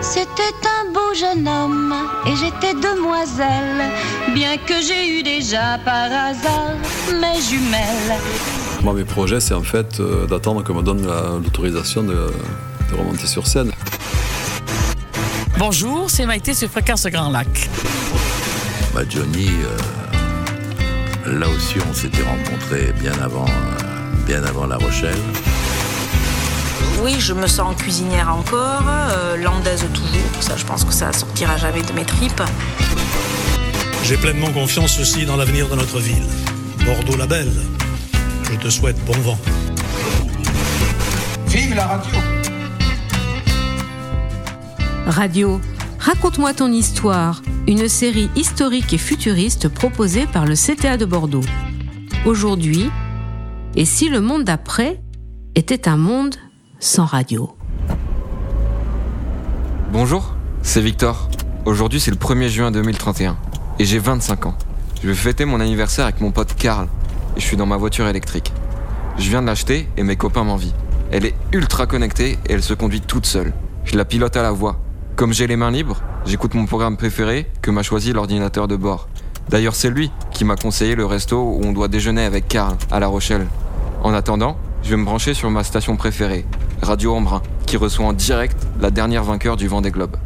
C'était un beau jeune homme et j'étais demoiselle, bien que j'ai eu déjà par hasard mes jumelles. Moi, mes projets, c'est en fait d'attendre qu'on me donne l'autorisation de remonter sur scène. Bonjour, c'est Maïté sur Fréquence Grand Lac. Johnny, là aussi on s'était rencontrés bien avant La Rochelle. Oui, je me sens cuisinière encore, landaise toujours. Ça, je pense que ça sortira jamais de mes tripes. J'ai pleinement confiance aussi dans l'avenir de notre ville. Bordeaux la belle, je te souhaite bon vent. Vive la radio! Radio, raconte-moi ton histoire, une série historique et futuriste proposée par le CTA de Bordeaux. Aujourd'hui, et si le monde d'après était un monde sans radio? Bonjour, c'est Victor. Aujourd'hui, c'est le 1er juin 2031 et j'ai 25 ans. Je vais fêter mon anniversaire avec mon pote Karl et je suis dans ma voiture électrique. Je viens de l'acheter et mes copains m'envient. Elle est ultra connectée et elle se conduit toute seule. Je la pilote à la voix. Comme j'ai les mains libres, j'écoute mon programme préféré que m'a choisi l'ordinateur de bord. D'ailleurs, c'est lui qui m'a conseillé le resto où on doit déjeuner avec Karl à La Rochelle. En attendant, je vais me brancher sur ma station préférée, Radio Embrun, qui reçoit en direct la dernière vainqueur du Vendée Globe.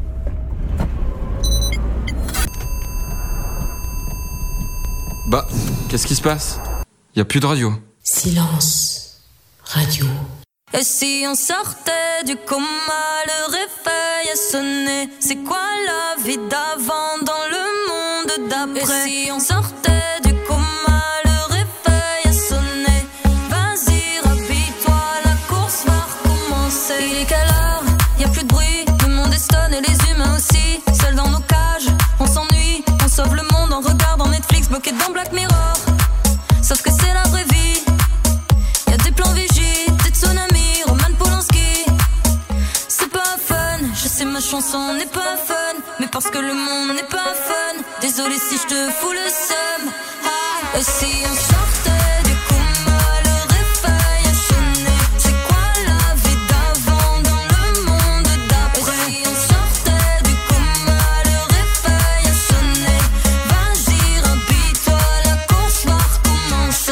Bah, qu'est-ce qui se passe? Y a plus de radio. Silence. Radio. Et si on sortait du coma, le réveil a sonné? C'est quoi la vie d'avant dans le monde d'après? Et si on sortait du coma, le réveil a sonné? Vas-y, rhabille-toi, la course va recommencer. Il est quelle heure? Y a plus de bruit, le monde est stone et les humains aussi. Seuls dans nos cages, on s'ennuie, on sauve le monde en regardant Netflix, bloqué dans Black Mirror. Sauf que c'est la vraie vie, y a des plans vigiles, des tsunamis, Roman Polanski. C'est pas fun, je sais ma chanson n'est pas fun, mais parce que le monde n'est pas fun. Désolé si je te fous le seum. Et si on sortait du coma, le réveil a sonné? C'est quoi la vie d'avant dans le monde d'après? Et si on sortait du coma, le réveil a sonné? Vas-y, rhabille-toi, la course va recommencer.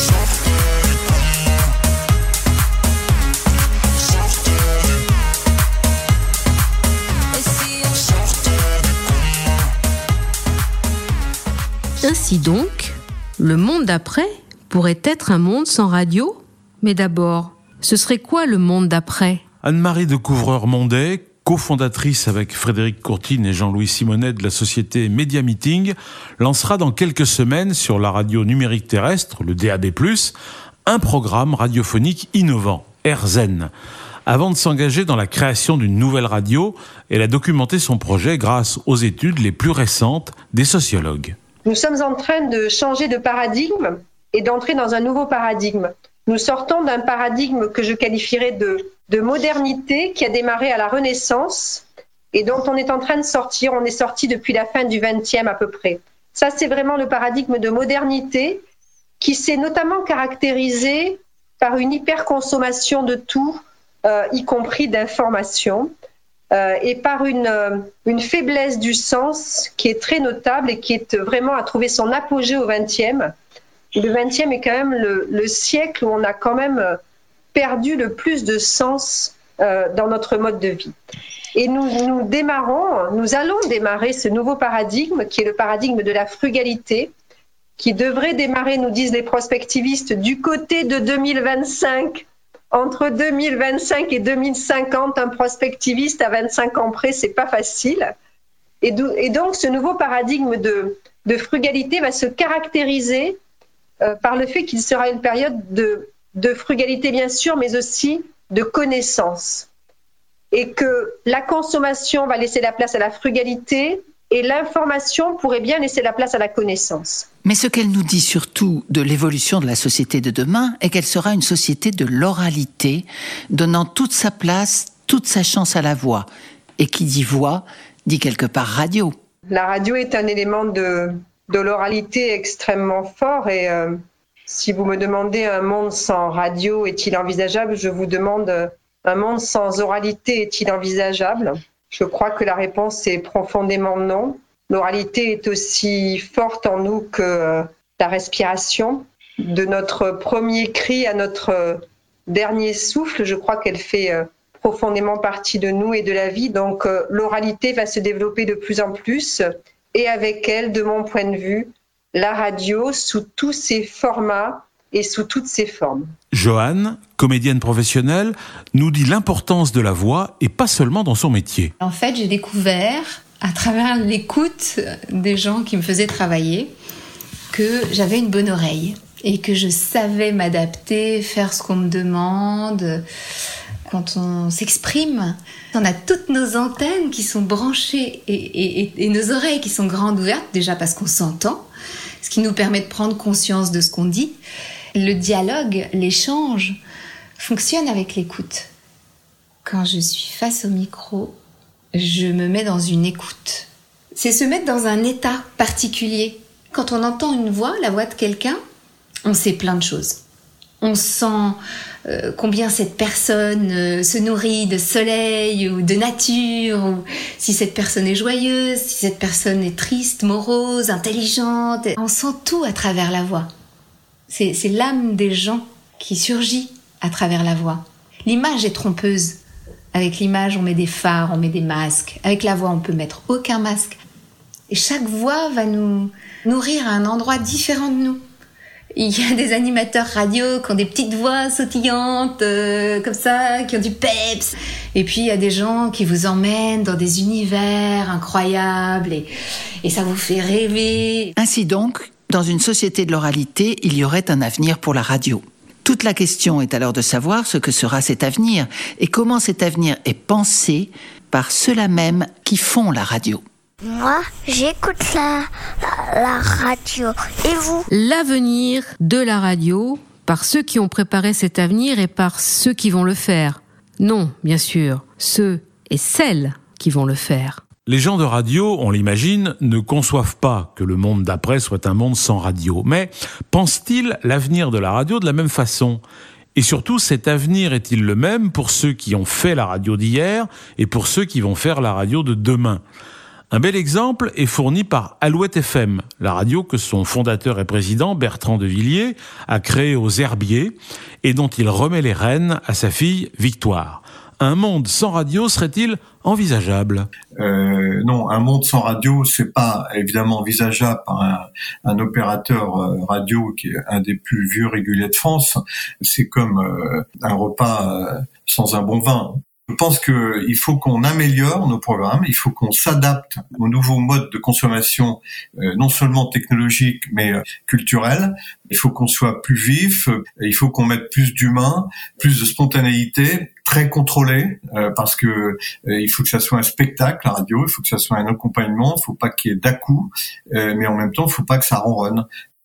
Ainsi donc, le monde d'après pourrait être un monde sans radio? Mais d'abord, ce serait quoi le monde d'après? Anne-Marie de Couvreur-Mondet, cofondatrice avec Frédéric Courtine et Jean-Louis Simonet de la société Media Meeting, lancera dans quelques semaines sur la radio numérique terrestre, le DAB+, un programme radiophonique innovant, AirZen. Avant de s'engager dans la création d'une nouvelle radio, elle a documenté son projet grâce aux études les plus récentes des sociologues. Nous sommes en train de changer de paradigme et d'entrer dans un nouveau paradigme. Nous sortons d'un paradigme que je qualifierais de modernité qui a démarré à la Renaissance et dont on est en train de sortir. On est sorti depuis la fin du XXe à peu près. Ça, c'est vraiment le paradigme de modernité qui s'est notamment caractérisé par une hyperconsommation de tout, y compris d'informations. Et par une faiblesse du sens qui est très notable et qui est vraiment à trouver son apogée au XXe. Le XXe est quand même le siècle où on a quand même perdu le plus de sens dans notre mode de vie. Et nous allons démarrer ce nouveau paradigme qui est le paradigme de la frugalité, qui devrait démarrer, nous disent les prospectivistes, du côté de 2025. Entre 2025 et 2050, un prospectiviste à 25 ans près, c'est pas facile. Et donc, ce nouveau paradigme de frugalité va se caractériser par le fait qu'il sera une période de frugalité, bien sûr, mais aussi de connaissance. Et que la consommation va laisser la place à la frugalité et l'information pourrait bien laisser la place à la connaissance. Mais ce qu'elle nous dit surtout de l'évolution de la société de demain est qu'elle sera une société de l'oralité, donnant toute sa place, toute sa chance à la voix. Et qui dit voix, dit quelque part radio. La radio est un élément de l'oralité extrêmement fort et si vous me demandez un monde sans radio est-il envisageable, je vous demande un monde sans oralité est-il envisageable ? Je crois que la réponse est profondément non. L'oralité est aussi forte en nous que la respiration. De notre premier cri à notre dernier souffle, je crois qu'elle fait profondément partie de nous et de la vie. Donc l'oralité va se développer de plus en plus et avec elle, de mon point de vue, la radio sous tous ses formats et sous toutes ses formes. Joanne, comédienne professionnelle, nous dit l'importance de la voix et pas seulement dans son métier. En fait, j'ai découvert à travers l'écoute des gens qui me faisaient travailler que j'avais une bonne oreille et que je savais m'adapter, faire ce qu'on me demande. Quand on s'exprime, on a toutes nos antennes qui sont branchées et nos oreilles qui sont grandes ouvertes, déjà parce qu'on s'entend, ce qui nous permet de prendre conscience de ce qu'on dit. Le dialogue, l'échange fonctionne avec l'écoute. Quand je suis face au micro, je me mets dans une écoute. C'est se mettre dans un état particulier. Quand on entend une voix, la voix de quelqu'un, on sait plein de choses. On sent combien cette personne se nourrit de soleil ou de nature, ou si cette personne est joyeuse, si cette personne est triste, morose, intelligente. On sent tout à travers la voix. C'est l'âme des gens qui surgit à travers la voix. L'image est trompeuse. Avec l'image, on met des phares, on met des masques. Avec la voix, on peut mettre aucun masque. Et chaque voix va nous nourrir à un endroit différent de nous. Il y a des animateurs radio qui ont des petites voix sautillantes, comme ça, qui ont du peps. Et puis, il y a des gens qui vous emmènent dans des univers incroyables et ça vous fait rêver. Ainsi donc, dans une société de l'oralité, il y aurait un avenir pour la radio. Toute la question est alors de savoir ce que sera cet avenir et comment cet avenir est pensé par ceux-là même qui font la radio. Moi, j'écoute la radio. Et vous ? L'avenir de la radio, par ceux qui ont préparé cet avenir et par ceux qui vont le faire. Non, bien sûr, ceux et celles qui vont le faire. Les gens de radio, on l'imagine, ne conçoivent pas que le monde d'après soit un monde sans radio. Mais pensent-ils l'avenir de la radio de la même façon ? Et surtout, cet avenir est-il le même pour ceux qui ont fait la radio d'hier et pour ceux qui vont faire la radio de demain ? Un bel exemple est fourni par Alouette FM, la radio que son fondateur et président, Bertrand de Villiers, a créée aux Herbiers et dont il remet les rênes à sa fille Victoire. Un monde sans radio serait-il envisageable ? Non, un monde sans radio, c'est pas évidemment envisageable par un opérateur radio qui est un des plus vieux réguliers de France. C'est comme un repas sans un bon vin. Je pense qu'il faut qu'on améliore nos programmes, il faut qu'on s'adapte aux nouveaux modes de consommation, non seulement technologiques, mais culturels. Il faut qu'on soit plus vif, il faut qu'on mette plus d'humain, plus de spontanéité, très contrôlé, parce que il faut que ça soit un spectacle, la radio, il faut que ça soit un accompagnement, il faut pas qu'il y ait d'à-coups, mais en même temps, il faut pas que ça ronronne.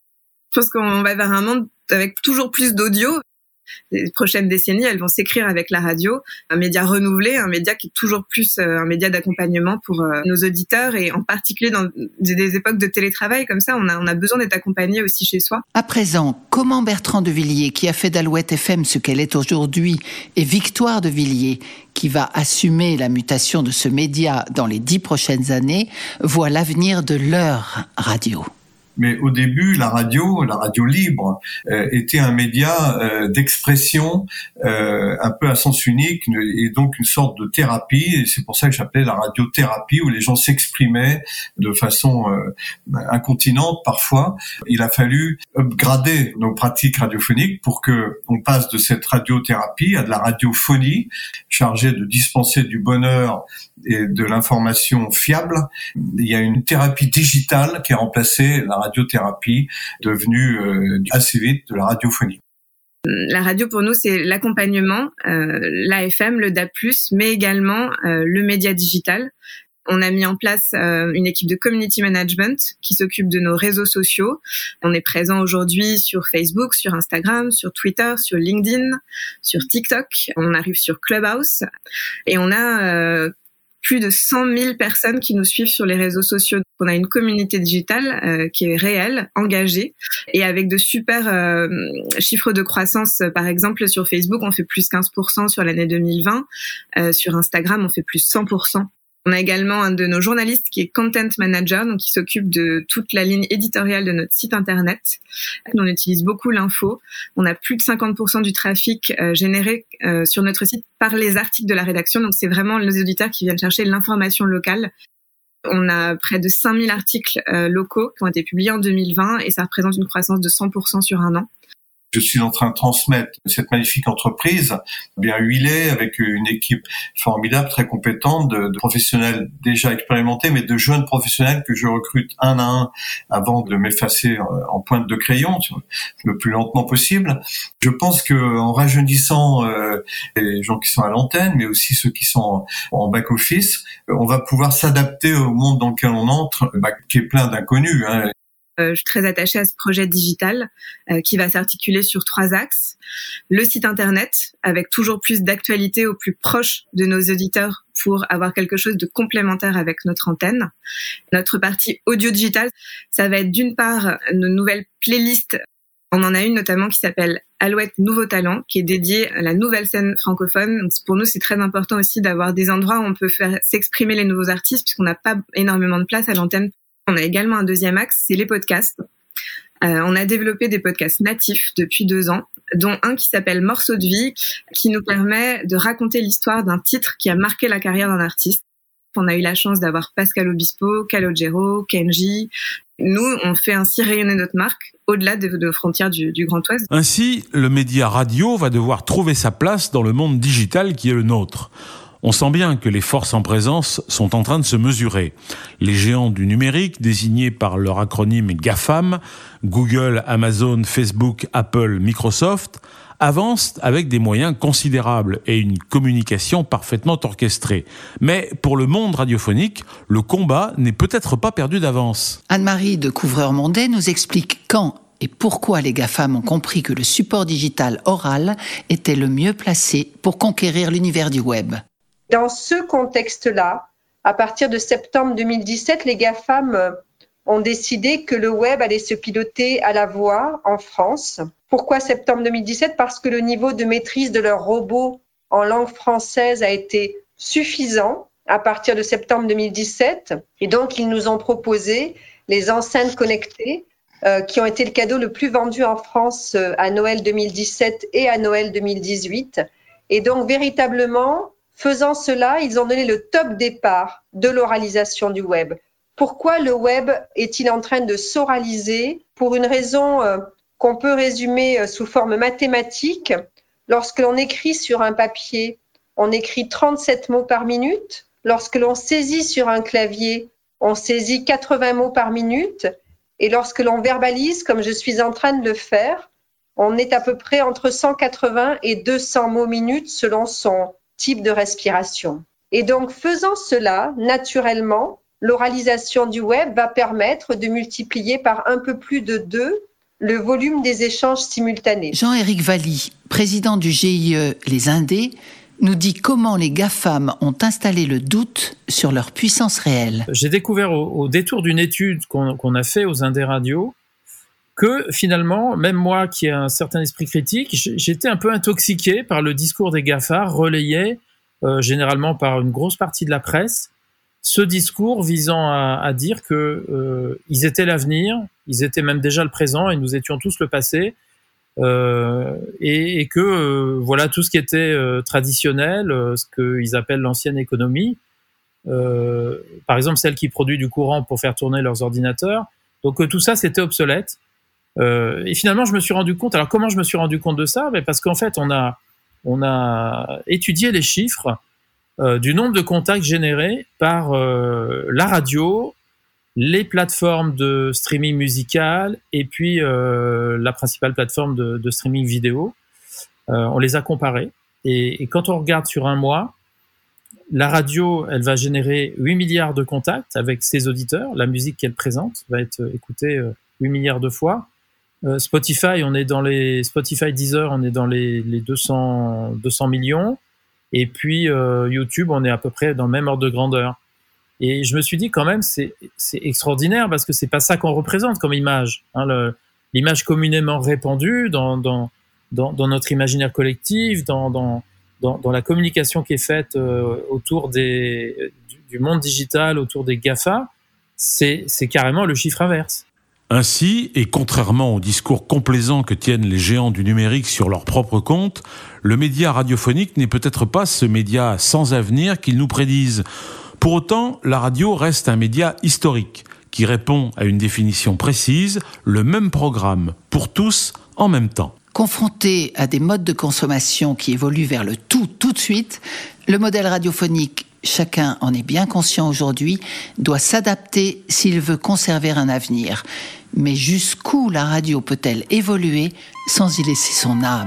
Je pense qu'on va vers un monde avec toujours plus d'audio. Les prochaines décennies, elles vont s'écrire avec la radio, un média renouvelé, un média qui est toujours plus un média d'accompagnement pour nos auditeurs et en particulier dans des époques de télétravail comme ça, on a besoin d'être accompagné aussi chez soi. À présent, comment Bertrand de Villiers, qui a fait d'Alouette FM ce qu'elle est aujourd'hui, et Victoire de Villiers, qui va assumer la mutation de ce média dans les 10 prochaines années, voient l'avenir de leur radio? Mais au début, la radio libre, était un média d'expression un peu à sens unique et donc une sorte de thérapie. Et c'est pour ça que j'appelais la radiothérapie, où les gens s'exprimaient de façon incontinente parfois. Il a fallu upgrader nos pratiques radiophoniques pour que on passe de cette radiothérapie à de la radiophonie, chargée de dispenser du bonheur et de l'information fiable. Il y a une thérapie digitale qui a remplacé la radiothérapie, devenue assez vite de la radiophonie. La radio pour nous c'est l'accompagnement, l'AFM, le DAB+, mais également le média digital. On a mis en place une équipe de community management qui s'occupe de nos réseaux sociaux. On est présent aujourd'hui sur Facebook, sur Instagram, sur Twitter, sur LinkedIn, sur TikTok. On arrive sur Clubhouse et on a plus de 100 000 personnes qui nous suivent sur les réseaux sociaux. On a une communauté digitale qui est réelle, engagée, et avec de super chiffres de croissance. Par exemple, sur Facebook, on fait plus 15% sur l'année 2020. Sur Instagram, on fait plus 100%. On a également un de nos journalistes qui est content manager, donc qui s'occupe de toute la ligne éditoriale de notre site internet. On utilise beaucoup l'info. On a plus de 50% du trafic généré sur notre site par les articles de la rédaction. Donc c'est vraiment les auditeurs qui viennent chercher l'information locale. On a près de 5000 articles locaux qui ont été publiés en 2020 et ça représente une croissance de 100% sur un an. Je suis en train de transmettre cette magnifique entreprise bien huilée, avec une équipe formidable, très compétente, de professionnels déjà expérimentés, mais de jeunes professionnels que je recrute un à un avant de m'effacer en pointe de crayon, le plus lentement possible. Je pense que en rajeunissant les gens qui sont à l'antenne, mais aussi ceux qui sont en back-office, on va pouvoir s'adapter au monde dans lequel on entre, qui est plein d'inconnus, hein. Je suis très attachée à ce projet digital qui va s'articuler sur 3 axes. Le site internet, avec toujours plus d'actualité au plus proche de nos auditeurs pour avoir quelque chose de complémentaire avec notre antenne. Notre partie audio digital, ça va être d'une part nos nouvelles playlists. On en a une notamment qui s'appelle Alouette Nouveau Talent, qui est dédiée à la nouvelle scène francophone. Donc pour nous, c'est très important aussi d'avoir des endroits où on peut faire s'exprimer les nouveaux artistes, puisqu'on n'a pas énormément de place à l'antenne. On a également un deuxième axe, c'est les podcasts. On a développé des podcasts natifs depuis 2 ans, dont un qui s'appelle Morceaux de vie, qui nous permet de raconter l'histoire d'un titre qui a marqué la carrière d'un artiste. On a eu la chance d'avoir Pascal Obispo, Calogero, Kenji. Nous, on fait ainsi rayonner notre marque au-delà de frontières du Grand Ouest. Ainsi, le média radio va devoir trouver sa place dans le monde digital qui est le nôtre. On sent bien que les forces en présence sont en train de se mesurer. Les géants du numérique, désignés par leur acronyme GAFAM, Google, Amazon, Facebook, Apple, Microsoft, avancent avec des moyens considérables et une communication parfaitement orchestrée. Mais pour le monde radiophonique, le combat n'est peut-être pas perdu d'avance. Anne-Marie de Couvreur-Mondet nous explique quand et pourquoi les GAFAM ont compris que le support digital oral était le mieux placé pour conquérir l'univers du web. Dans ce contexte-là, à partir de septembre 2017, les GAFAM ont décidé que le web allait se piloter à la voix en France. Pourquoi septembre 2017 ? Parce que le niveau de maîtrise de leurs robots en langue française a été suffisant à partir de septembre 2017. Et donc, ils nous ont proposé les enceintes connectées qui ont été le cadeau le plus vendu en France à Noël 2017 et à Noël 2018. Et donc, véritablement, faisant cela, ils ont donné le top départ de l'oralisation du web. Pourquoi le web est-il en train de s'oraliser ? Pour une raison qu'on peut résumer sous forme mathématique. Lorsque l'on écrit sur un papier, on écrit 37 mots par minute. Lorsque l'on saisit sur un clavier, on saisit 80 mots par minute. Et lorsque l'on verbalise, comme je suis en train de le faire, on est à peu près entre 180 et 200 mots minute selon son type de respiration. Et donc, faisant cela, naturellement, l'oralisation du web va permettre de multiplier par un peu plus de 2 le volume des échanges simultanés. Jean-Éric Valli, président du GIE Les Indés, nous dit comment les GAFAM ont installé le doute sur leur puissance réelle. J'ai découvert au détour d'une étude qu'on a fait aux Indés Radio que finalement, même moi qui ai un certain esprit critique, j'étais un peu intoxiqué par le discours des GAFA relayé généralement par une grosse partie de la presse. Ce discours visant à dire que ils étaient l'avenir, ils étaient même déjà le présent et nous étions tous le passé, et que voilà tout ce qui était traditionnel, ce qu'ils appellent l'ancienne économie, par exemple celle qui produit du courant pour faire tourner leurs ordinateurs, donc tout ça c'était obsolète. Et finalement je me suis rendu compte. Alors comment je me suis rendu compte de ça ? Parce qu'en fait on a étudié les chiffres du nombre de contacts générés par la radio, les plateformes de streaming musical et puis la principale plateforme de streaming vidéo. On les a comparés et quand on regarde sur un mois, la radio, elle va générer 8 milliards de contacts avec ses auditeurs. La musique qu'elle présente va être écoutée 8 milliards de fois. Spotify, Deezer, on est dans les 200 millions. Et puis YouTube, on est à peu près dans le même ordre de grandeur. Et je me suis dit quand même, c'est extraordinaire parce que c'est pas ça qu'on représente comme image. Hein, l'image communément répandue dans notre imaginaire collectif, dans dans la communication qui est faite autour du monde digital, autour des GAFA, c'est carrément le chiffre inverse. Ainsi, et contrairement au discours complaisant que tiennent les géants du numérique sur leur propre compte, le média radiophonique n'est peut-être pas ce média sans avenir qu'ils nous prédisent. Pour autant, la radio reste un média historique qui répond à une définition précise, le même programme pour tous en même temps. Confronté à des modes de consommation qui évoluent vers le tout de suite, le modèle radiophonique, chacun en est bien conscient aujourd'hui, doit s'adapter s'il veut conserver un avenir. Mais jusqu'où la radio peut-elle évoluer sans y laisser son âme ?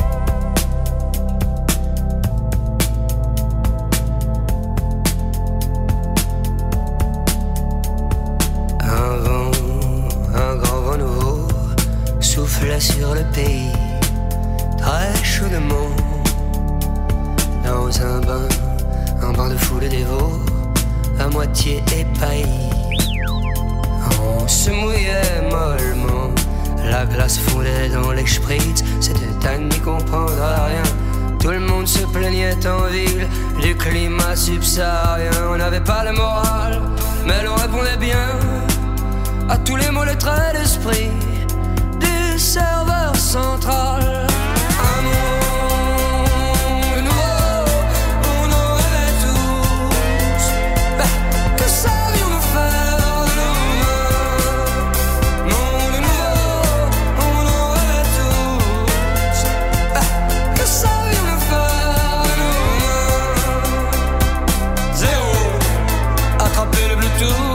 Un grand vent nouveau souffle sur le pays, très chaudement, dans un bain de foule dévot, à moitié épaillis. On se mouillait mollement, la glace fondait dans les spritz, c'était à n'y comprendre rien. Tout le monde se plaignait en ville du climat subsaharien. On n'avait pas le moral, mais l'on répondait bien à tous les mots, les traits d'esprit du serveur central. Un monde nouveau, on en rêvait tous. Que savions-nous faire de nos mains? Monde nouveau, on en rêvait tous. Que savions-nous faire de nos mains? Zéro, attraper le Bluetooth.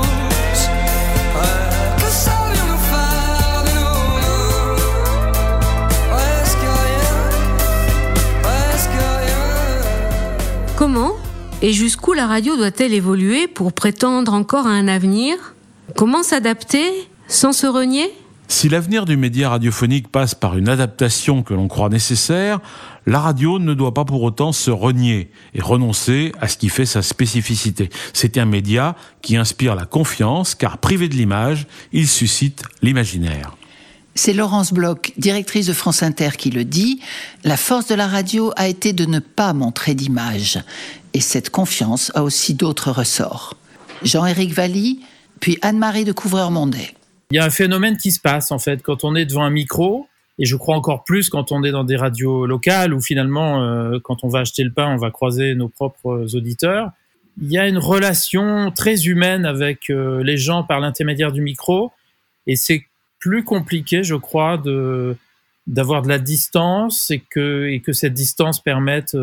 Comment et jusqu'où la radio doit-elle évoluer pour prétendre encore à un avenir ? Comment s'adapter sans se renier ? Si l'avenir du média radiophonique passe par une adaptation que l'on croit nécessaire, la radio ne doit pas pour autant se renier et renoncer à ce qui fait sa spécificité. C'est un média qui inspire la confiance, car privé de l'image, il suscite l'imaginaire. C'est Laurence Bloch, directrice de France Inter, qui le dit. La force de la radio a été de ne pas montrer d'image. Et cette confiance a aussi d'autres ressorts. Jean-Éric Valli, puis Anne-Marie de Couvreur-Mondet. Il y a un phénomène qui se passe, en fait, quand on est devant un micro, et je crois encore plus quand on est dans des radios locales, où finalement, quand on va acheter le pain, on va croiser nos propres auditeurs. Il y a une relation très humaine avec les gens par l'intermédiaire du micro, et c'est plus compliqué, je crois, d'avoir de la distance et que cette distance permette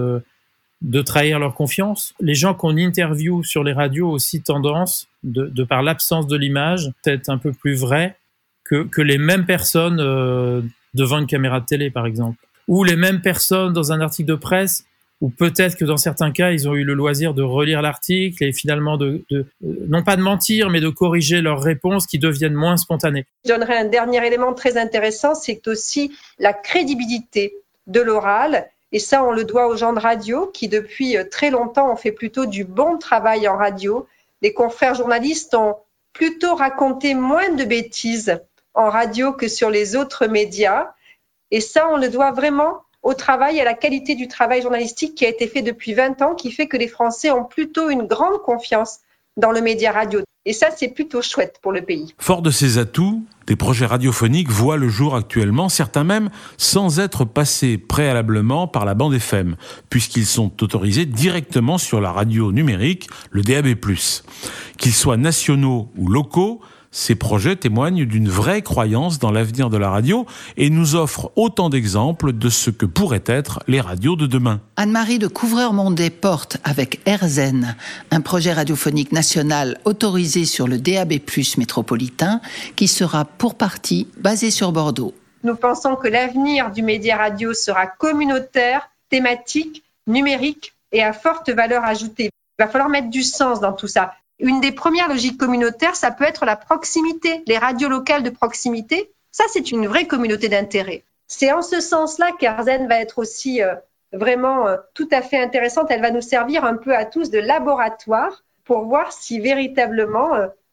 de trahir leur confiance. Les gens qu'on interviewe sur les radios ont aussi tendance, de par l'absence de l'image, peut-être un peu plus vrai que les mêmes personnes devant une caméra de télé, par exemple. Ou les mêmes personnes dans un article de presse, ou peut-être que dans certains cas, ils ont eu le loisir de relire l'article et finalement non pas de mentir, mais de corriger leurs réponses qui deviennent moins spontanées. Je donnerai un dernier élément très intéressant, c'est aussi la crédibilité de l'oral. Et ça, on le doit aux gens de radio qui, depuis très longtemps, ont fait plutôt du bon travail en radio. Les confrères journalistes ont plutôt raconté moins de bêtises en radio que sur les autres médias. Et ça, on le doit vraiment au travail, à la qualité du travail journalistique qui a été fait depuis 20 ans, qui fait que les Français ont plutôt une grande confiance dans le média radio. Et ça, c'est plutôt chouette pour le pays. Fort de ces atouts, des projets radiophoniques voient le jour actuellement, certains même sans être passés préalablement par la bande FM, puisqu'ils sont autorisés directement sur la radio numérique, le DAB+. Qu'ils soient nationaux ou locaux, ces projets témoignent d'une vraie croyance dans l'avenir de la radio et nous offrent autant d'exemples de ce que pourraient être les radios de demain. Anne-Marie de Couvreur-Mondet porte avec AirZen un projet radiophonique national autorisé sur le DAB+ métropolitain qui sera pour partie basé sur Bordeaux. Nous pensons que l'avenir du média radio sera communautaire, thématique, numérique et à forte valeur ajoutée. Il va falloir mettre du sens dans tout ça. Une des premières logiques communautaires, ça peut être la proximité, les radios locales de proximité. Ça, c'est une vraie communauté d'intérêt. C'est en ce sens-là qu'AirZen va être aussi vraiment tout à fait intéressante. Elle va nous servir un peu à tous de laboratoire pour voir si véritablement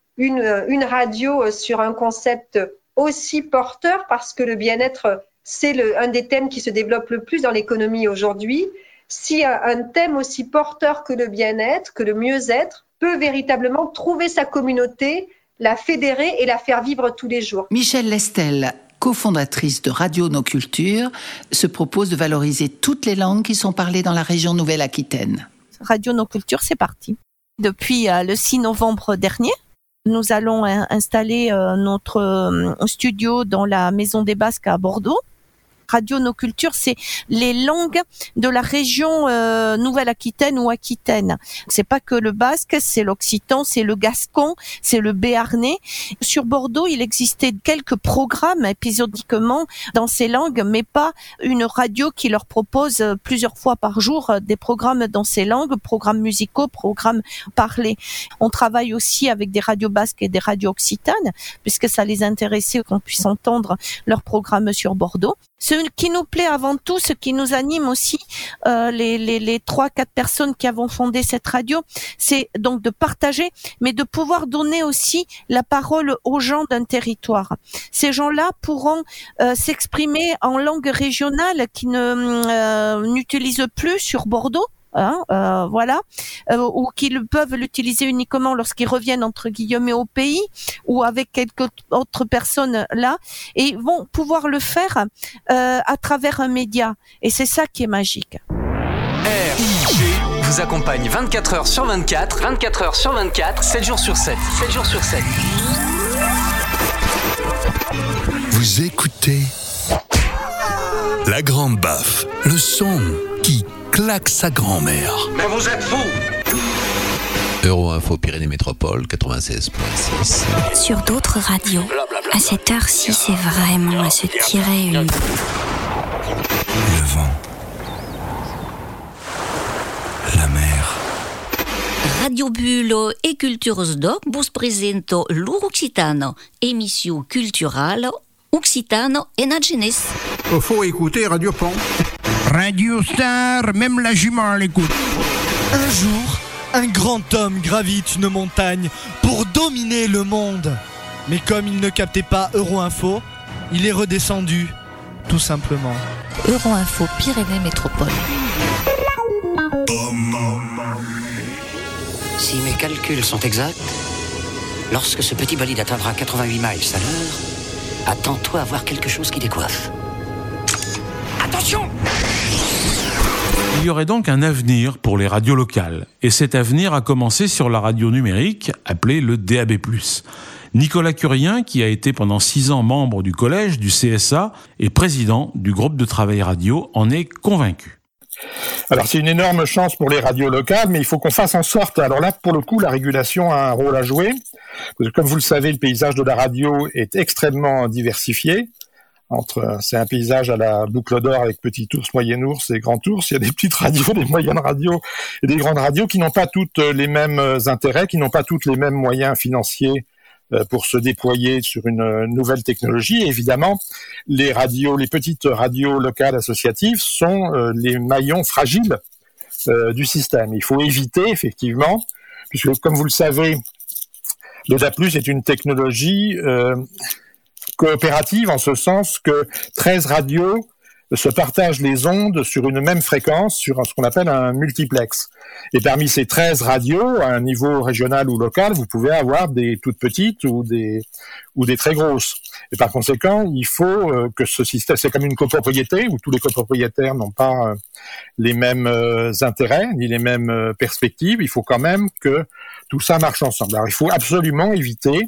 une radio sur un concept aussi porteur, parce que le bien-être, c'est un des thèmes qui se développe le plus dans l'économie aujourd'hui. si un thème aussi porteur que le bien-être, que le mieux-être, peut véritablement trouver sa communauté, la fédérer et la faire vivre tous les jours. Michèle Lestel, cofondatrice de Radio Nos Cultures, se propose de valoriser toutes les langues qui sont parlées dans la région Nouvelle-Aquitaine. Radio Nos Cultures, c'est parti. Depuis le 6 novembre dernier, nous allons installer notre studio dans la Maison des Basques à Bordeaux. Radio Nos Cultures, c'est les langues de la région Nouvelle-Aquitaine ou Aquitaine. C'est pas que le basque, c'est l'occitan, c'est le gascon, c'est le béarnais. Sur Bordeaux, il existait quelques programmes épisodiquement dans ces langues, mais pas une radio qui leur propose plusieurs fois par jour des programmes dans ces langues, programmes musicaux, programmes parlés. On travaille aussi avec des radios basques et des radios occitanes, puisque ça les intéressait qu'on puisse entendre leurs programmes sur Bordeaux. Ce qui nous plaît avant tout, ce qui nous anime aussi, les 3-4 personnes qui avons fondé cette radio, c'est donc de partager, mais de pouvoir donner aussi la parole aux gens d'un territoire. Ces gens-là pourront s'exprimer en langue régionale qui n'utilisent plus sur Bordeaux. Ou qu'ils peuvent l'utiliser uniquement lorsqu'ils reviennent entre guillemets au pays ou avec quelques autres personnes là, et vont pouvoir le faire à travers un média, et c'est ça qui est magique. RIG vous accompagne 24 heures sur 24, 24 heures sur 24, 7 jours sur 7, 7 jours sur 7. Vous écoutez La Grande Baffe, le son qui claque sa grand-mère. Mais vous êtes fous! Euro-Info Pyrénées Métropole 96.6. Sur d'autres radios, à cette heure-ci, c'est vraiment à se tirer une... Le vent. La mer. Radio Bulo e Culturos Doc vous presento l'Occitano, émission culturelle occitano et nagenes. Faut écouter Radio Pont. Radio Star, même la jument l'écoute. Un jour, un grand homme gravite une montagne pour dominer le monde. Mais comme il ne captait pas Euro-Info, il est redescendu, tout simplement. Euro-Info Pyrénées Métropole. Si mes calculs sont exacts, lorsque ce petit bolide atteindra 88 miles à l'heure, attends-toi à voir quelque chose qui décoiffe. Attention! Il y aurait donc un avenir pour les radios locales. Et cet avenir a commencé sur la radio numérique, appelée le DAB+. Nicolas Curien, qui a été pendant 6 ans membre du collège du CSA et président du groupe de travail radio, en est convaincu. Alors c'est une énorme chance pour les radios locales, mais il faut qu'on fasse en sorte. Alors là, pour le coup, la régulation a un rôle à jouer. Parce que comme vous le savez, le paysage de la radio est extrêmement diversifié. C'est un paysage à la boucle d'or avec petit ours, moyen ours et grand ours. Il y a des petites radios, des moyennes radios et des grandes radios qui n'ont pas toutes les mêmes intérêts, qui n'ont pas toutes les mêmes moyens financiers pour se déployer sur une nouvelle technologie. Et évidemment, les petites radios locales associatives sont les maillons fragiles du système. Il faut éviter, effectivement, puisque comme vous le savez, le DAB+ est une technologie coopérative en ce sens que 13 radios se partagent les ondes sur une même fréquence, sur ce qu'on appelle un multiplex. Et parmi ces 13 radios, à un niveau régional ou local, vous pouvez avoir des toutes petites ou des très grosses. Et par conséquent, il faut que ce système, c'est comme une copropriété où tous les copropriétaires n'ont pas les mêmes intérêts ni les mêmes perspectives. Il faut quand même que tout ça marche ensemble. Alors il faut absolument éviter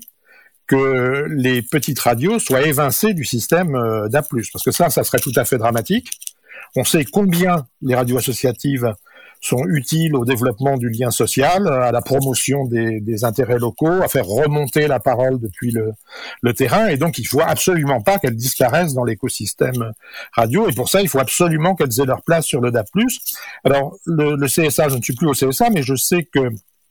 que les petites radios soient évincées du système DAB+, parce que ça serait tout à fait dramatique. On sait combien les radios associatives sont utiles au développement du lien social, à la promotion des intérêts locaux, à faire remonter la parole depuis le terrain, et donc il faut absolument pas qu'elles disparaissent dans l'écosystème radio, et pour ça il faut absolument qu'elles aient leur place sur le DAB+. Alors le CSA, je ne suis plus au CSA, mais je sais que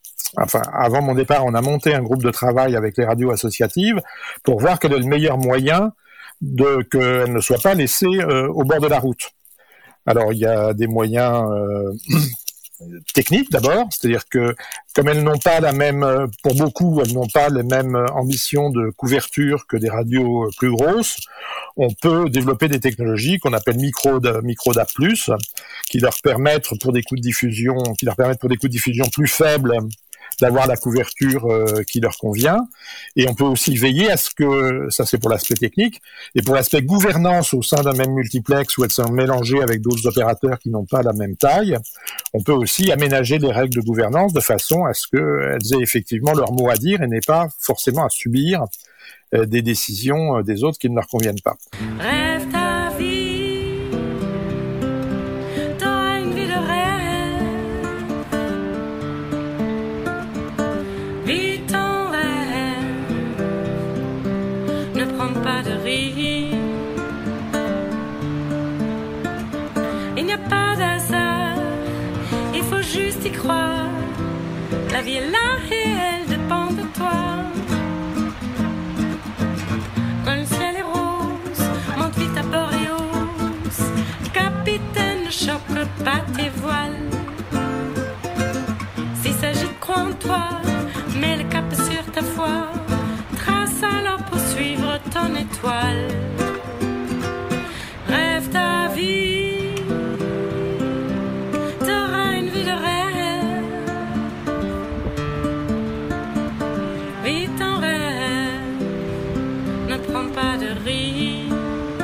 avant mon départ, on a monté un groupe de travail avec les radios associatives pour voir quel est le meilleur moyen qu'elles ne soient pas laissées au bord de la route. Alors, il y a des moyens technique d'abord, c'est-à-dire que comme elles n'ont pas la même, pour beaucoup, elles n'ont pas les mêmes ambitions de couverture que des radios plus grosses, on peut développer des technologies qu'on appelle micro DAB+, qui leur permettent pour des coûts de diffusion plus faibles d'avoir la couverture qui leur convient. Et on peut aussi veiller à ce que, ça c'est pour l'aspect technique, et pour l'aspect gouvernance au sein d'un même multiplex où elles sont mélangées avec d'autres opérateurs qui n'ont pas la même taille, on peut aussi aménager les règles de gouvernance de façon à ce qu'elles aient effectivement leur mot à dire et n'aient pas forcément à subir des décisions des autres qui ne leur conviennent pas. Rêve ta vie, t'auras une vie de rêve. Vis ton rêve, ne prends pas de risques. Il n'y a pas d'hasard, il faut juste y croire. La vie est là et elle dépend de toi. Quand le ciel est rose, monte vite à Boréos. Capitaine, ne choque pas tes voiles. S'il s'agit de croire en toi, mets le cap sur ta foi. Trace alors pour suivre ton étoile. Rêve ta vie, t'auras une vie de rêve. Vis ton rêve, ne prends pas de risques.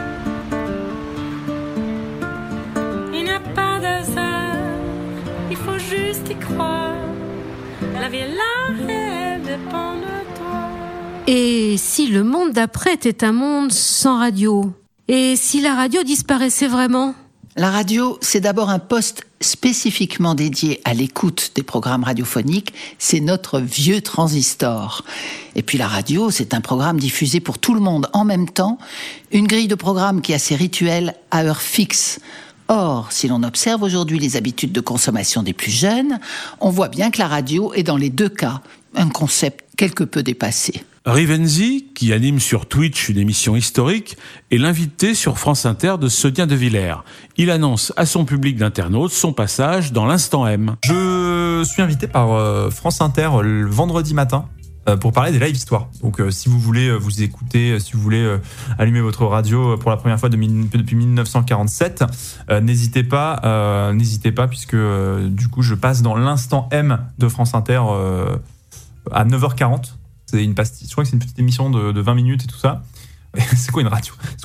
Il n'y a pas d'hasard, il faut juste y croire. La vie est là et elle dépend de toi. Et si le monde d'après était un monde sans radio ? Et si la radio disparaissait vraiment ? La radio, c'est d'abord un poste spécifiquement dédié à l'écoute des programmes radiophoniques. C'est notre vieux transistor. Et puis la radio, c'est un programme diffusé pour tout le monde en même temps. Une grille de programmes qui a ses rituels à heure fixe. Or, si l'on observe aujourd'hui les habitudes de consommation des plus jeunes, on voit bien que la radio est dans les deux cas un concept quelque peu dépassé. Rivenzi, qui anime sur Twitch une émission historique, est l'invité sur France Inter de Sodien de Villers. Il annonce à son public d'internautes son passage dans l'Instant M. Je suis invité par France Inter le vendredi matin pour parler des live histoires. Donc si vous voulez vous écouter, si vous voulez allumer votre radio pour la première fois depuis 1947, n'hésitez pas puisque du coup je passe dans l'Instant M de France Inter à 9h40. C'est une pastille. Je crois que c'est une petite émission de 20 minutes et tout ça. C'est quoi une radio ?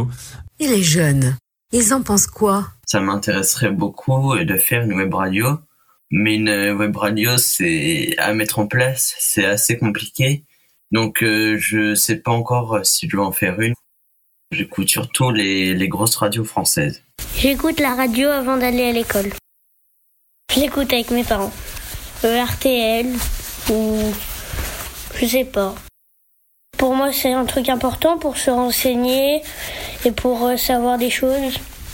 Et les jeunes, ils en pensent quoi ? Ça m'intéresserait beaucoup de faire une web radio. Mais une web radio, c'est à mettre en place. C'est assez compliqué. Donc, je sais pas encore si je vais en faire une. J'écoute surtout les grosses radios françaises. J'écoute la radio avant d'aller à l'école. J'écoute avec mes parents. RTL ou... je sais pas. Pour moi, c'est un truc important pour se renseigner et pour savoir des choses.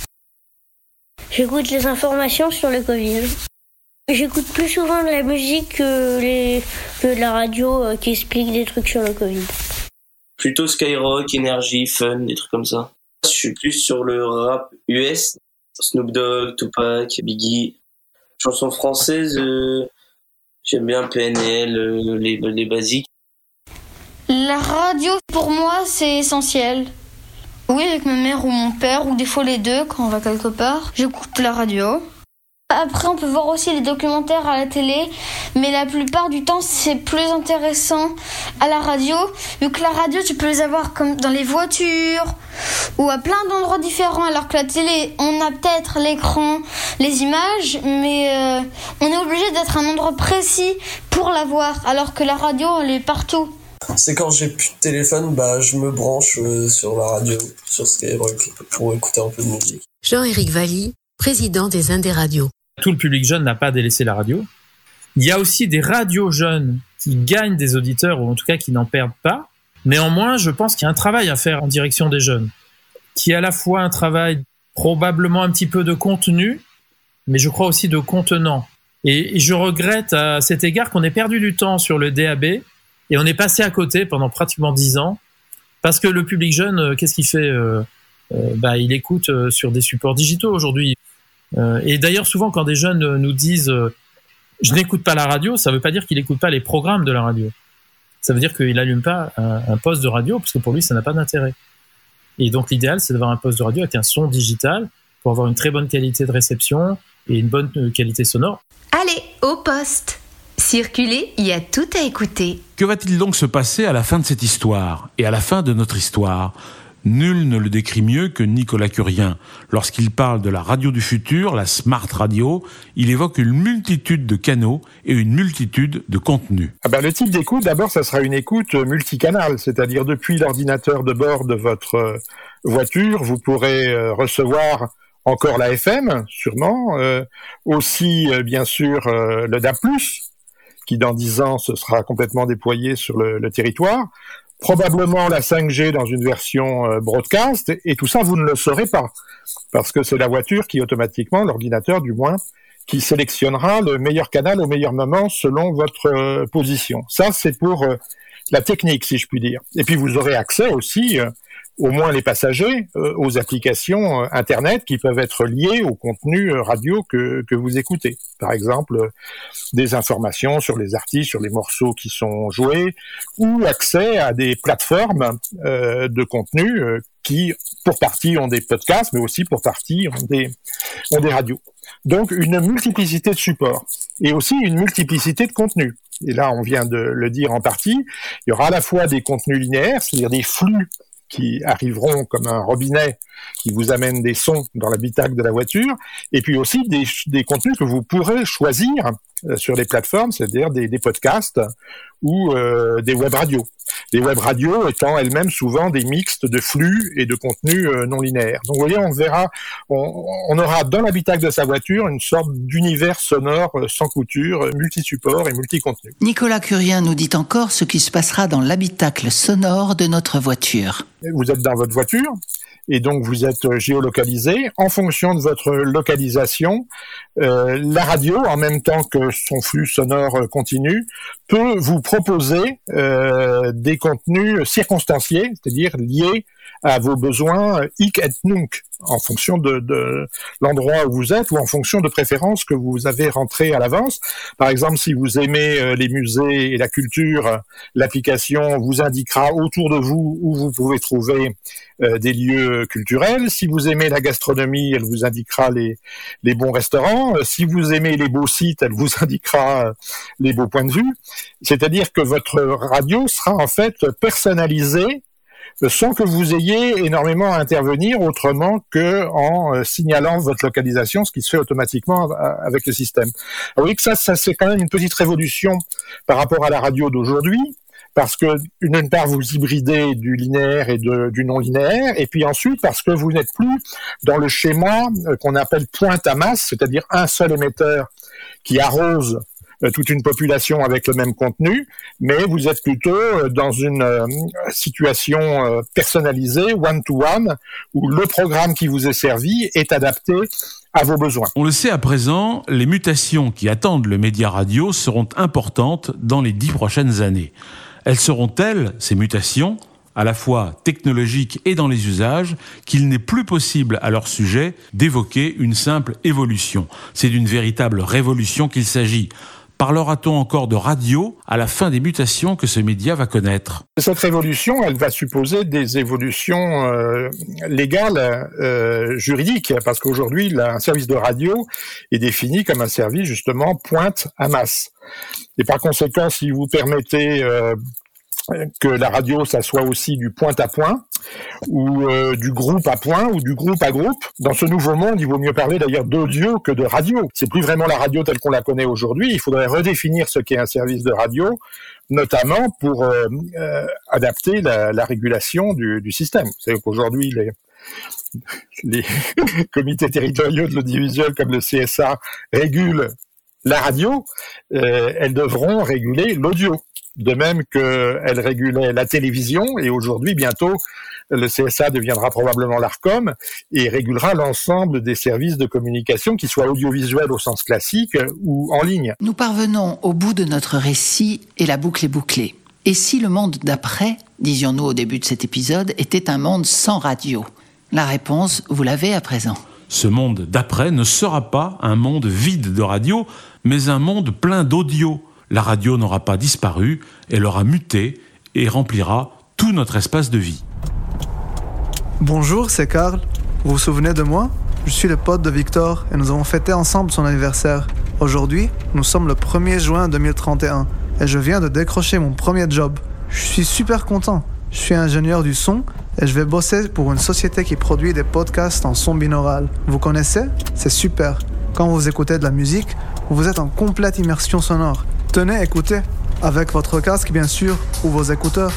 J'écoute les informations sur le Covid. J'écoute plus souvent de la musique que de la radio qui explique des trucs sur le Covid. Plutôt Skyrock, Energy, Fun, des trucs comme ça. Je suis plus sur le rap US. Snoop Dogg, Tupac, Biggie. Chansons françaises, j'aime bien PNL, les basiques. La radio, pour moi, c'est essentiel. Oui, avec ma mère ou mon père, ou des fois les deux, quand on va quelque part, j'écoute la radio. Après, on peut voir aussi les documentaires à la télé, mais la plupart du temps, c'est plus intéressant à la radio, vu que la radio, tu peux les avoir comme dans les voitures, ou à plein d'endroits différents, alors que la télé, on a peut-être l'écran, les images, mais on est obligé d'être à un endroit précis pour la voir, alors que la radio, elle est partout. C'est quand j'ai plus de téléphone, je me branche sur la radio, sur Skyrock, pour écouter un peu de musique. Jean-Éric Valli, président des Indés Radios. Tout le public jeune n'a pas délaissé la radio. Il y a aussi des radios jeunes qui gagnent des auditeurs, ou en tout cas qui n'en perdent pas. Néanmoins, je pense qu'il y a un travail à faire en direction des jeunes, qui est à la fois un travail probablement un petit peu de contenu, mais je crois aussi de contenant. Et je regrette à cet égard qu'on ait perdu du temps sur le DAB, et on est passé à côté pendant pratiquement 10 ans, parce que le public jeune, qu'est-ce qu'il fait ? Il écoute sur des supports digitaux aujourd'hui. Et d'ailleurs, souvent, quand des jeunes nous disent je n'écoute pas la radio, ça ne veut pas dire qu'il n'écoute pas les programmes de la radio. Ça veut dire qu'il n'allume pas un poste de radio, parce que pour lui, ça n'a pas d'intérêt. Et donc, l'idéal, c'est d'avoir un poste de radio avec un son digital pour avoir une très bonne qualité de réception et une bonne qualité sonore. Allez, au poste. Circulez, il y a tout à écouter. Que va-t-il donc se passer à la fin de cette histoire et à la fin de notre histoire ? Nul ne le décrit mieux que Nicolas Curien. Lorsqu'il parle de la radio du futur, la smart radio, il évoque une multitude de canaux et une multitude de contenus. Le type d'écoute, d'abord, ça sera une écoute multicanale, c'est-à-dire depuis l'ordinateur de bord de votre voiture, vous pourrez recevoir encore la FM, sûrement, aussi, bien sûr, le DAB+, qui dans 10 ans, ce sera complètement déployé sur le territoire. Probablement la 5G dans une version broadcast, et tout ça, vous ne le saurez pas, parce que c'est la voiture qui, automatiquement, l'ordinateur du moins, qui sélectionnera le meilleur canal au meilleur moment selon votre position. Ça, c'est pour la technique, si je puis dire. Et puis, vous aurez accès aussi, au moins les passagers, aux applications Internet qui peuvent être liées au contenu radio que vous écoutez. Par exemple, des informations sur les artistes, sur les morceaux qui sont joués, ou accès à des plateformes de contenu qui, pour partie, ont des podcasts, mais aussi pour partie, ont des radios. Donc, une multiplicité de supports et aussi une multiplicité de contenus. Et là, on vient de le dire en partie, il y aura à la fois des contenus linéaires, c'est-à-dire des flux qui arriveront comme un robinet qui vous amène des sons dans l'habitacle de la voiture, et puis aussi des contenus que vous pourrez choisir sur les plateformes, c'est-à-dire des podcasts ou des web radios. Les web radios étant elles-mêmes souvent des mixtes de flux et de contenus non linéaires. Donc vous voyez, on aura dans l'habitacle de sa voiture une sorte d'univers sonore sans couture, multi-support et multi-contenu. Nicolas Curien nous dit encore ce qui se passera dans l'habitacle sonore de notre voiture. Vous êtes dans votre voiture, et donc vous êtes géolocalisé. En fonction de votre localisation, la radio, en même temps que son flux sonore continu, peut vous proposer des contenus circonstanciés, c'est-à-dire liés à vos besoins hic et nunc, en fonction de l'endroit où vous êtes ou en fonction de préférences que vous avez rentrées à l'avance. Par exemple, si vous aimez les musées et la culture, l'application vous indiquera autour de vous où vous pouvez trouver des lieux culturels. Si vous aimez la gastronomie, elle vous indiquera les bons restaurants. Si vous aimez les beaux sites, elle vous indiquera les beaux points de vue. C'est-à-dire que votre radio sera en fait personnalisée sans que vous ayez énormément à intervenir autrement que en signalant votre localisation, ce qui se fait automatiquement avec le système. Vous voyez que ça c'est quand même une petite révolution par rapport à la radio d'aujourd'hui, parce que d'une part vous hybridez du linéaire et du non linéaire, et puis ensuite parce que vous n'êtes plus dans le schéma qu'on appelle pointe à masse, c'est-à-dire un seul émetteur qui arrose toute une population avec le même contenu, mais vous êtes plutôt dans une situation personnalisée, one-to-one, où le programme qui vous est servi est adapté à vos besoins. On le sait à présent, les mutations qui attendent le média radio seront importantes dans les 10 prochaines années. Elles seront telles, ces mutations, à la fois technologiques et dans les usages, qu'il n'est plus possible à leur sujet d'évoquer une simple évolution. C'est d'une véritable révolution qu'il s'agit. Parlera-t-on encore de radio à la fin des mutations que ce média va connaître ? Cette révolution, elle va supposer des évolutions légales, juridiques, parce qu'aujourd'hui, un service de radio est défini comme un service, justement, pointe à masse. Et par conséquent, si vous permettez que la radio, ça soit aussi du point à point, ou du groupe à point, ou du groupe à groupe. Dans ce nouveau monde, il vaut mieux parler d'ailleurs d'audio que de radio. C'est plus vraiment la radio telle qu'on la connaît aujourd'hui. Il faudrait redéfinir ce qu'est un service de radio, notamment pour adapter la régulation du système. C'est qu'aujourd'hui, les comités territoriaux de l'audiovisuel comme le CSA régulent la radio, elles devront réguler l'audio. De même qu'elle régulait la télévision, et aujourd'hui, bientôt, le CSA deviendra probablement l'ARCOM et régulera l'ensemble des services de communication, qu'ils soient audiovisuels au sens classique ou en ligne. Nous parvenons au bout de notre récit et la boucle est bouclée. Et si le monde d'après, disions-nous au début de cet épisode, était un monde sans radio ? La réponse, vous l'avez à présent. Ce monde d'après ne sera pas un monde vide de radio, mais un monde plein d'audio. La radio n'aura pas disparu, elle aura muté et remplira tout notre espace de vie. Bonjour, c'est Karl. Vous vous souvenez de moi ? Je suis le pote de Victor et nous avons fêté ensemble son anniversaire. Aujourd'hui, nous sommes le 1er juin 2031 et je viens de décrocher mon premier job. Je suis super content. Je suis ingénieur du son et je vais bosser pour une société qui produit des podcasts en son binaural. Vous connaissez ? C'est super. Quand vous écoutez de la musique, vous êtes en complète immersion sonore. Tenez, écoutez, avec votre casque bien sûr, ou vos écouteurs.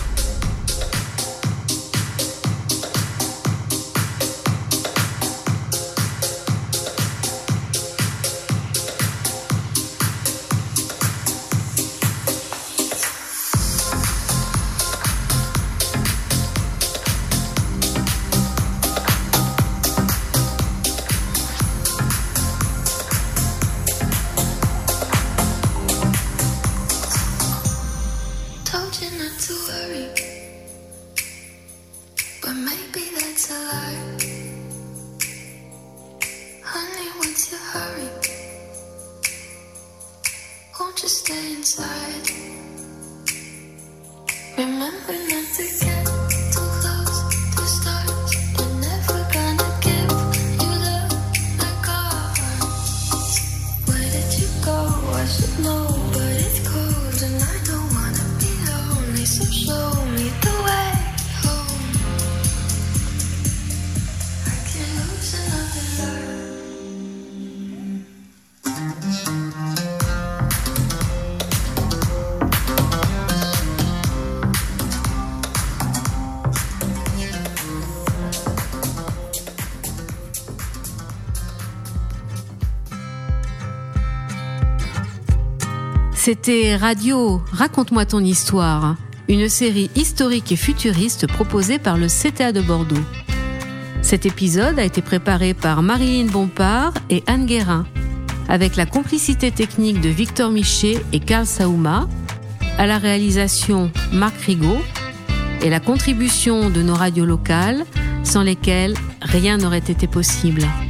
C'était Radio Raconte-moi ton histoire, une série historique et futuriste proposée par le CTA de Bordeaux. Cet épisode a été préparé par Marilyn Bompard et Anne Guérin, avec la complicité technique de Victor Michet et Karl Saouma, à la réalisation Marc Rigaud et la contribution de nos radios locales, sans lesquelles rien n'aurait été possible.